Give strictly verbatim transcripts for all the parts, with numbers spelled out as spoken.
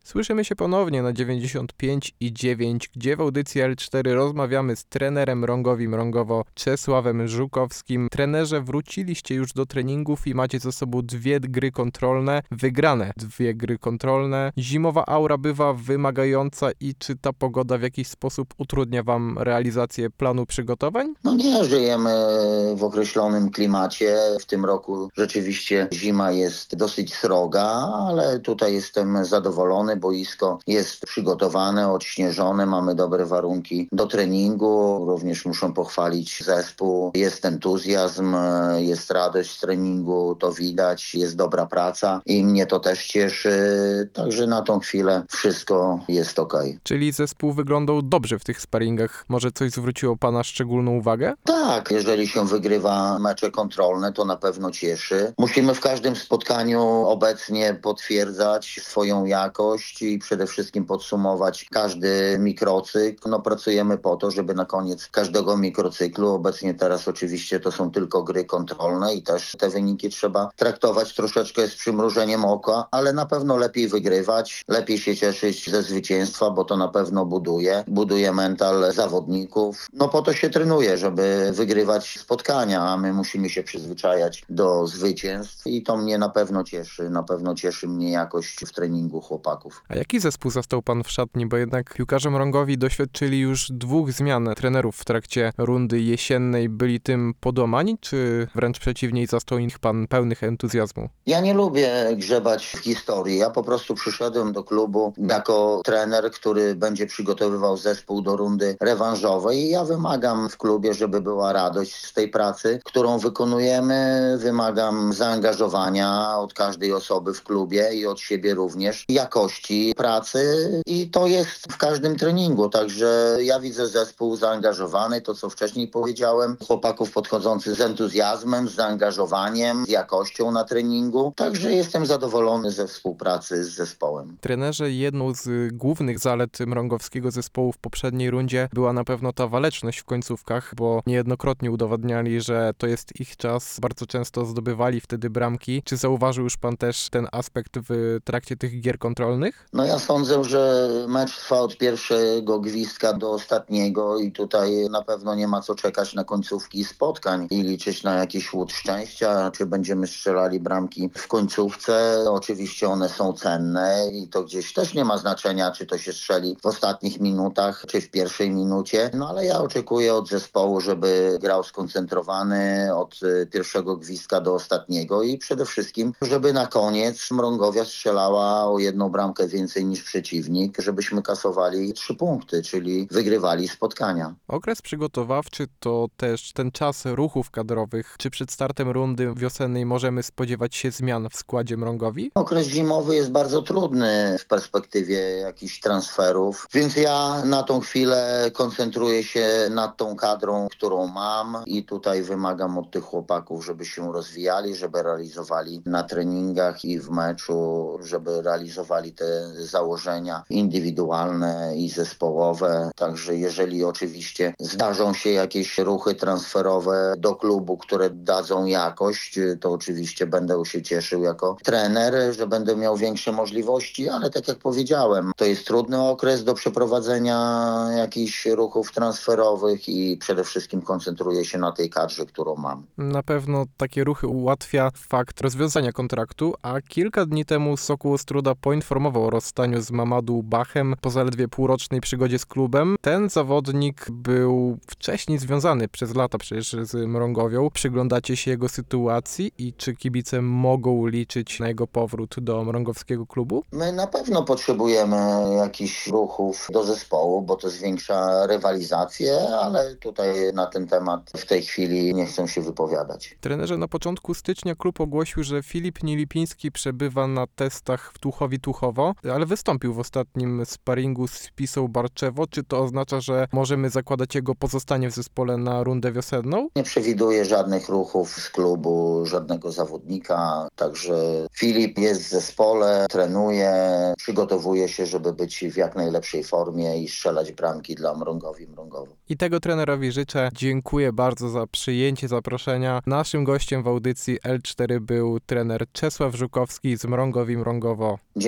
Słyszymy się ponownie na dziewięćdziesiąt pięć i dziewięć, gdzie w audycji L cztery rozmawiamy z trenerem Mrągowi Mrągowo Czesławem Żukowskim. Trenerze, wróciliście już do treningów i macie za sobą dwie gry kontrolne, wygrane dwie gry kontrolne. Zimowa aura bywa wymagająca i czy ta pogoda w jakiś sposób utrudnia wam realizację planu przygotowań? No nie, żyjemy w określonym klimacie. W tym roku rzeczywiście zima jest dosyć sroga, ale tutaj jestem zadowolony. Boisko jest przygotowane, odśnieżone, mamy dobre warunki do treningu. Również muszę pochwalić zespół. Jest entuzjazm, jest radość z treningu, to widać, jest dobra praca i mnie to też cieszy. Także na tą chwilę wszystko jest okej. Czyli zespół wyglądał dobrze w tych sparingach. Może coś zwróciło pana szczególną uwagę? Tak, jeżeli się wygrywa mecze kontrolne, to na pewno cieszy. Musimy w każdym spotkaniu obecnie potwierdzać swoją jakość i przede wszystkim podsumować każdy mikrocykl. No, pracujemy po to, żeby na koniec każdego mikrocyklu, obecnie teraz oczywiście to są tylko gry kontrolne i też te wyniki trzeba traktować troszeczkę z przymrużeniem oka, ale na pewno lepiej wygrywać, lepiej się cieszyć ze zwycięstwa, bo to na pewno buduje, buduje mental zawodników. No po to się trenuje, żeby wygrywać spotkania, a my musimy się przyzwyczajać do zwycięstw i to mnie na pewno cieszy, na pewno cieszy mnie jakość w treningu chłopaków. A jaki zespół zastał pan w szatni? Bo jednak piłkarze Mrągowi doświadczyli już dwóch zmian trenerów w trakcie rundy jesiennej. Byli tym podomani, czy wręcz przeciwnie zastał ich pan pełnych entuzjazmu? Ja nie lubię grzebać w historii. Ja po prostu przyszedłem do klubu jako trener, który będzie przygotowywał zespół do rundy rewanżowej i ja wymagam w klubie, żeby była radość z tej pracy, którą wykonujemy. Wymagam zaangażowania od każdej osoby w klubie i od siebie również, jakości pracy i to jest w każdym treningu. Także ja widzę zespół zaangażowany, to co wcześniej powiedziałem, chłopaków podchodzących z entuzjazmem, z zaangażowaniem, z jakością na treningu. Także jestem zadowolony ze współpracy z zespołem. Trenerze, jedną z głównych zalet mrągowskiego zespołu w poprzedniej rundzie była na pewno ta waleczność w końcówkach, bo niejednokrotnie udowadniali, że to jest ich czas. Bardzo często zdobywali wtedy bramki. Czy zauważył już pan też ten aspekt w trakcie tych gier kontrolnych? No ja sądzę, że mecz trwa od pierwszego gwizdka do ostatniego i tutaj na pewno nie ma co czekać na końcówki spotkań i liczyć na jakiś łód szczęścia, czy będziemy strzelali bramki w końcówce. Oczywiście one są cenne i to gdzieś też nie ma znaczenia, czy to się strzeli w ostatnich minutach, czy w pierwszej minucie. No ale ja oczekuję od zespołu, żeby grał skoncentrowany od pierwszego gwizdka do ostatniego i przede wszystkim, żeby na koniec Mrągowia strzelała o jedną bramkę więcej niż przeciwnik, żebyśmy kasowali trzy punkty, czyli wygrywali spotkania. Okres przygotowawczy to też ten czas ruchów kadrowych. Czy przed startem rundy wiosennej możemy spodziewać się zmian w składzie Mrągowi? Okres zimowy jest bardzo trudny w perspektywie jakichś transferów, więc ja na tą chwilę koncentruję się nad tą kadrą, którą mam i tutaj wymagam od tych chłopaków, żeby się rozwijali, żeby realizowali na treningach i w meczu, żeby realizowali te założenia indywidualne i zespołowe. Także jeżeli oczywiście zdarzą się jakieś ruchy transferowe do klubu, które dadzą jakość, to oczywiście będę się cieszył jako trener, że będę miał większe możliwości, ale tak jak powiedziałem, to jest trudny okres do przeprowadzenia jakichś ruchów transferowych i przede wszystkim koncentruję się na tej kadrze, którą mam. Na pewno takie ruchy ułatwia fakt rozwiązania kontraktu, a kilka dni temu Sokół Ostróda poinformował o rozstaniu z Mamadou Bachem po zaledwie półrocznej przygodzie z klubem. Ten zawodnik był wcześniej związany przez lata przecież z Mrągowią. Przyglądacie się jego sytuacji i czy kibice mogą liczyć na jego powrót do mrągowskiego klubu? My na pewno potrzebujemy jakichś ruchów do zespołu, bo to zwiększa rywalizację, ale tutaj na ten temat w tej chwili nie chcę się wypowiadać. Trenerze, na początku stycznia klub ogłosił, że Filip Nielipiński przebywa na testach w Tuchowi-Tuchowo, ale wystąpił w ostatnim sparingu z Pisą Barczewo. Czy to oznacza, że możemy zakładać jego pozostanie w zespole na rundę wiosenną? Nie przewiduję żadnych ruchów z klubu, żadnego zawodnika, także Filip jest w zespole, trenuje, przygotowuje się, żeby być w jak najlepszej formie i strzelać bramki dla Mrągowi Mrągowo. I tego trenerowi życzę. Dziękuję bardzo za przyjęcie zaproszenia. Naszym gościem w audycji L cztery był trener Czesław Żukowski z Mrągowi Mrągowo. Dziękuję i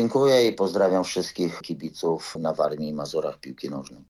i pozdrawiam wszystkich kibiców na Warmii i Mazurach piłki nożnej.